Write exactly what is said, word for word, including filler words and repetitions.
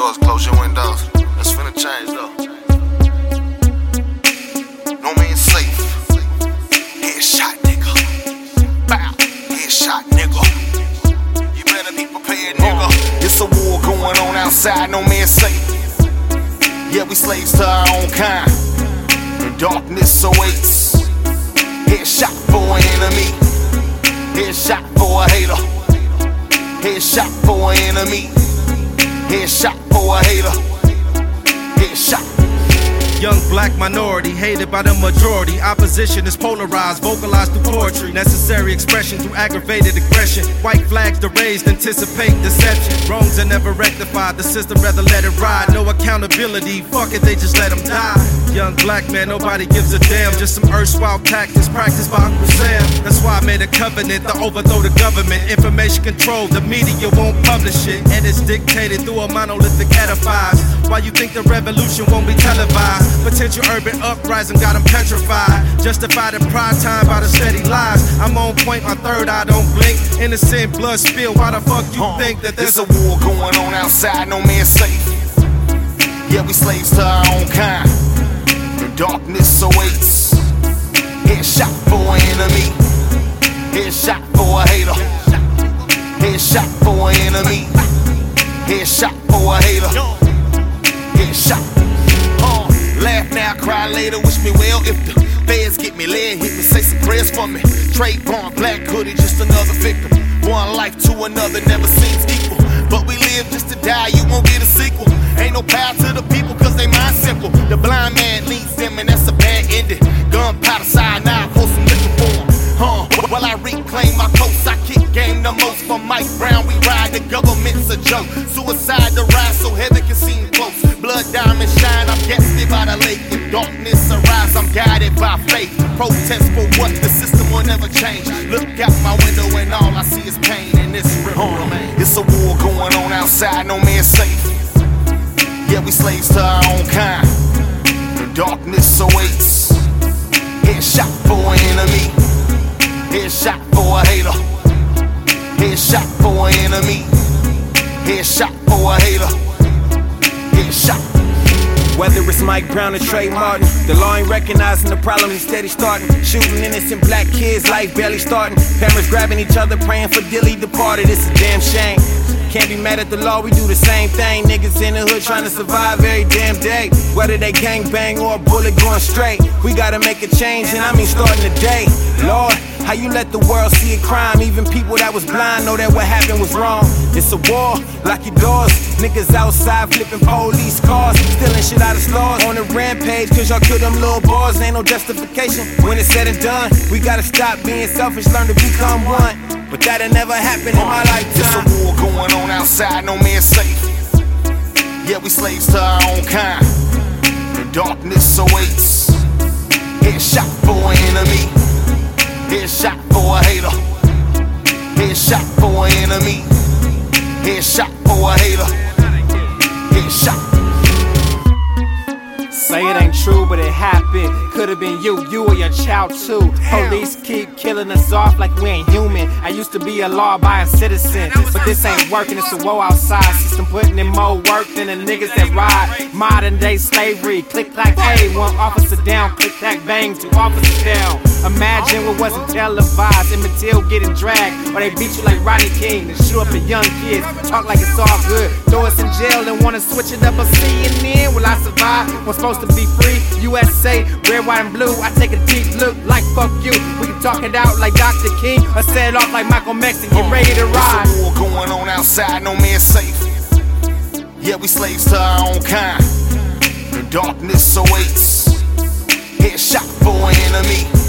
doors, close your windows. It's finna change though. No man's safe. Headshot, nigga. Bow. Headshot, nigga. You better be prepared, nigga. It's a war going on outside, no man's safe. Yeah, we slaves to our own kind. The darkness awaits. Headshot for an enemy. Headshot for a hater. Headshot for an enemy. Headshot for a hater. Headshot. Young black minority, hated by the majority. Opposition is polarized, vocalized through poetry. Necessary expression through aggravated aggression. White flags to raised, anticipate deception. Wrongs are never rectified, the system rather let it ride. No accountability, fuck it, they just let them die. Young black man, nobody gives a damn. Just some erstwhile tactics practiced by Uncle Sam. That's why I made a covenant to overthrow the government. Information control, the media won't publish it. And it's dictated through a monolithic edifice. Why you think the revolution won't be televised? Potential urban uprising got them petrified. Justified in prime time by the steady lies. I'm on point, my third eye don't blink. Innocent blood spill, why the fuck you uh, think that there's a war going on outside, no man's safe. Yeah, we slaves to our own kind. The darkness awaits. Headshot for an enemy. Headshot for a hater. Headshot for an enemy. Headshot for a hater. Headshot. Uh, laugh now, cry later, wish me well. If the feds get me laid, hit me, say some prayers for me. Trayvon, black hoodie, just another victim. One life to another never seems equal. But we live just to die, you won't get a sequel. Ain't no power to the people cause they mind simple. The blind man leads them and that's a bad ending. Gunpowder cyanide, pour some liquor for him. Huh, well I reclaim my coast, I kick game the most. For Mike Brown, we ride, the government's a joke. Suicide the rise so heaven can seem close. Blood diamonds shine, I'm guessing by the lake. If darkness arise, I'm guided by faith. Protest for what? The system will never change. Look out my window and all I see is pain. And this river remains. It's a war going on outside, no man's safe. Yeah, we slaves to our own kind. The darkness awaits. Headshot for an enemy. Headshot for a hater. Headshot for an enemy. Headshot for a hater. Headshot. Whether it's Mike Brown or Trey Martin, the law ain't recognizing the problem, he's steady starting. Shooting innocent black kids, life barely starting. Parents grabbing each other, praying for Dilly departed, it's a damn shame. Can't be mad at the law, we do the same thing. Niggas in the hood trying to survive every damn day. Whether they gang bang or a bullet going straight, we gotta make a change, and I mean starting today. Lord, how you let the world see a crime? Even people that was blind know that what happened was wrong. It's a war, lock your doors. Niggas outside flipping police cars, stealing shit out of stores. On a rampage, cause y'all kill them little boys. Ain't no justification when it's said and done. We gotta stop being selfish, learn to become one. But that'll never happen in my lifetime. It's a war going on outside, no man's safe. Yeah, we slaves to our own kind. The darkness awaits. Headshot for an enemy. Headshot for a hater. Headshot for an enemy. Headshot for a hater. Headshot. Say it ain't true, but it happened. Could've been you, you or your child too. Police keep killing us off like we ain't human. I used to be a law-abiding citizen, but this ain't working, it's a woe outside. System putting in more work than the niggas that ride. Modern day slavery, click like hey, one officer down, click that bang, two officers down. Imagine what wasn't televised, Emmett getting dragged, or they beat you like Rodney King and shoot up the young kids. Talk like it's all good, throw us in jail and wanna switch it up a C N N. Will I survive? We're supposed to be free. U S A, red, white, and blue. I take a deep look like fuck you. We can talk it out like Doctor King, or set it off like Michael X and get ready to ride. It's a war going on outside, no man's safe. Yeah, we slaves to our own kind. The darkness awaits. Headshot for an enemy.